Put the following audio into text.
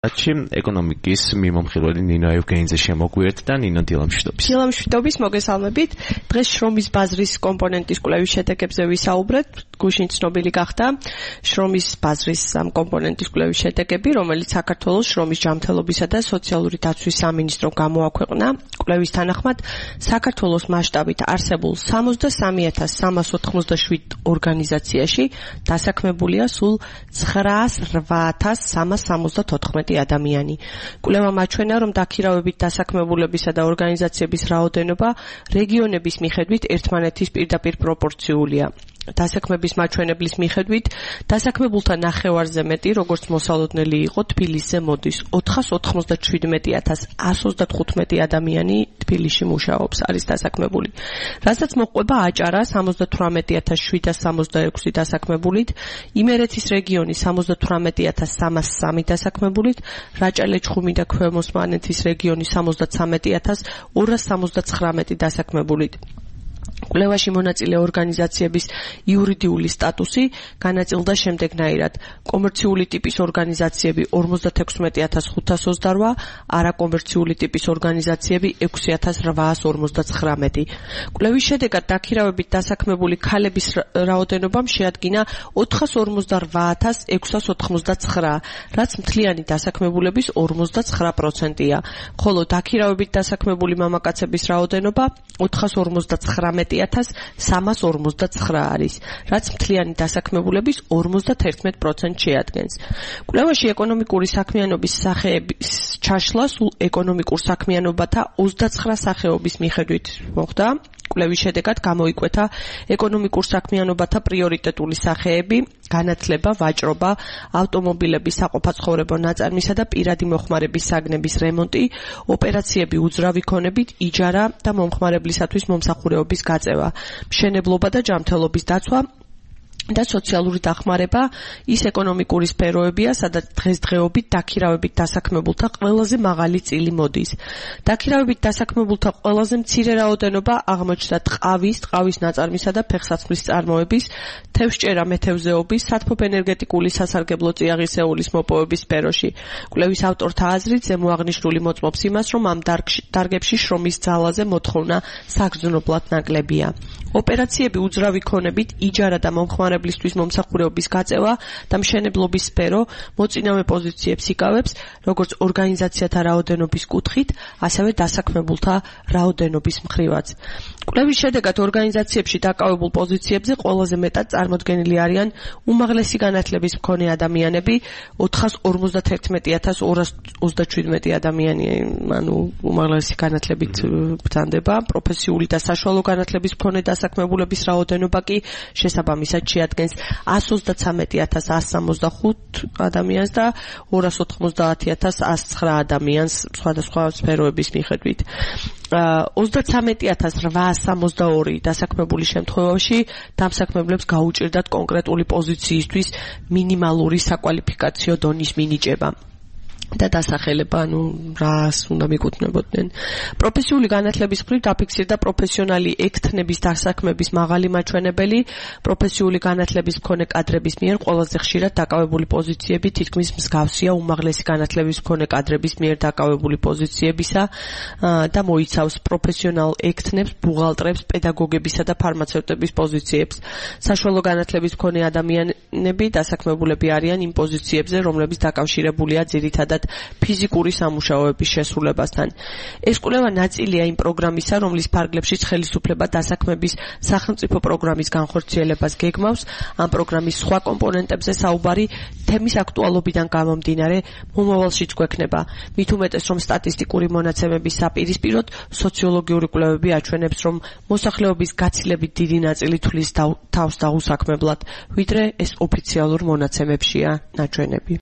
ეკონომიკის მიმომხილველი ნინო ევგენიძე შემოგვიერთ და ნინო დილამშვიდობის. დილამშვიდობის, მოგესალმებით. დღეს შრომის ბაზრის კომპონენტის კვლევის შედეგებზე ვისაუბრეთ. გუშინ ცნობილი გახდა შრომის ბაზრის ამ კომპონენტის კვლევის შედეგები, რომელიც საქართველოს შრომის ჯანმრთელობისა და სოციალური დაცვის სამინისტრომ გამოაქვეყნა. კვლევის თანახმად, საქართველოს მასშტაბით არსებულ 63,387 ორგანიზაციაში დასაქმებულია სულ 908,374 ადამიანი. კვლევა მაჩვენა, რომ დაქირავებით დასაქმებულებისა და ორგანიზაციების რაოდენობა რეგიონების მიხედვით ერთმანეთის პირდაპირ პროპორციულია. დასაქმების მაჩვენებლის მიხედვით დასაქმებულთა ნახევარზე მეტი, როგორც მოსალოდნელი იყო, თბილისზე მოდის. 497,135 ადამიანი თბილისში მუშაობს, არის დასაქმებული. რასაც მოყვება აჭარა 78,766 დასაქმებულით, იმერეთის რეგიონი 78,303 დასაქმებულით, რაჭა-ლეჩხუმი და ქვემო-სვანეთის რეგიონი 73,279 დასაქმებულით. კვლევაში მონაწილე ორგანიზაციების იურიდიული სტატუსი განაწილდა შემდეგნაირად: კომერციული ტიპის ორგანიზაციები 56,528, არაკომერციული ტიპის ორგანიზაციები 6,859. კვლევის შედეგად დაქირავებით დასაქმებული ქალების რაოდენობამ შეადგინა 448,689, რაც მთლიანი დასაქმებულების 59%-ია, ხოლო დაქირავებით დასაქმებული მამაკაცების რაოდენობა 459,349 არის, რაც მთლიანი დასაქმებულების 51% შეადგენს. კვლევაში ეკონომიკური საქმიანობის სახეების ჩაშლა სულ ეკონომიკურ საქმიანობათა 29 სახეობის მიხედვით მოხდა. კვლევის შედეგად გამოიკვეთა ეკონომიკურ საქმიანობათა პრიორიტეტული სახეები: განათლება, ვაჭრობა, ავტომობილების საყოფაცხოვრებო ნაწარმისა და პირადი მოხმარების საგნების რემონტი, ოპერაციები უძრავი ქონებით, იჯარა და მომხმარებლისათვის მომსახურეობის გაწევა, მშენებლობა და ჯანმრთელობის დაცვა და სოციალური დახმარება ის ეკონომიკური სფეროებია, სადაც დღესდღეობით დაქირავებით დასაქმებულთა ყველაზე მაღალი წილი მოდის. დაქირავებით დასაქმებულთა ყველაზე მცირე რაოდენობა აღმოჩნდა ტყავის ნაწარმისა და ფეხსაცმლის წარმოების, თევზჭერა მეთევზეობის, სათბობ-ენერგეტიკული სასარგებლო წიაღისეულის მოპოვების სფეროში. კვლევის ავტორთა აზრით, ზემოაღნიშნული მოწმობს იმას, რომ ამ დარგებში შრომის ძალაზე მოთხოვნა საგრძნობლად ნაკლებია. ოპერაციები უძრავი ქონებით, იჯარა და მომხმარებლისთვის მომსახურეობის გაწევა და მშენებლობის სფერო მოწინავე პოზიციებს იკავებს, როგორც ორგანიზაციათა რაოდენობის კუთხით, ასევე დასაქმებულთა რაოდენობის მხრივაც. კვლევის შედეგად ორგანიზაციებში დაკავებულ პოზიციებზე ყველაზე მეტად წარმოდგენილი არიან უმაღლესი განათლების მქონე ადამიანები, 451,227 ადამიანი, ანუ უმაღლესი განათლებით ბრძანდება, პროფესიული და საშუალო განათლების მქონე დასაქმებულების რაოდენობა კი შესაბამისად შეადგენს 133,165 ადამიანს და 290,109 ადამიანს სხვადასხვა სფეროების მიხედვით. 33,862 დასაქმებული შემთხვევაში დამსაქმებლებს გაუჭირდათ კონკრეტული პოზიციისთვის მინიმალური საკვალიფიკაციო დონის მინიჭება და დასახელება, რას უნდა მიკუთვნებოდნენ. პროფესიული განათლების მხრივ დაფიქსირდა პროფესიონალი ექთნების დასაქმების მაღალი მაჩვენებელი. პროფესიული განათლების მქონე კადრების მიერ ყველაზე ხშირად დაკავებული პოზიციები თითქმის მსგავსია უმაღლესი განათლების მქონე კადრების მიერ დაკავებული პოზიციებისა და მოიცავს პროფესიონალ ექთნებს, ბუღალტრებს, პედაგოგებისა და ფარმაცევტების პოზიციებს. საშუალო განათლების მქონე ადამიანები დასაქმებულები არიან იმ პოზიციებზე, რომლებიც დაკავშირებულია ძირითადად ფიზიკური სამუშაოების შესრულებასთან. ეს კვლევა ნაწილია იმ პროგრამისა, რომლის ფარგლებშიც ხელისუფლება დასაქმების სახელმწიფო პროგრამის განხორციელებას გეგმავს. ამ პროგრამის სხვა კომპონენტებზე საუბარი თემის აქტუალობიდან გამომდინარე მომავალშიც გვექნება. მით უმეტეს, რომ სტატისტიკური მონაცემების საპირისპიროდ სოციოლოგიური კვლევები აჩვენებს, რომ მოსახლეობის გაცილებით დიდი ნაწილი თვლის თავს დაუსაქმებლად, ვიდრე ეს ოფიციალურ მონაცემებშია ნაჩვენები.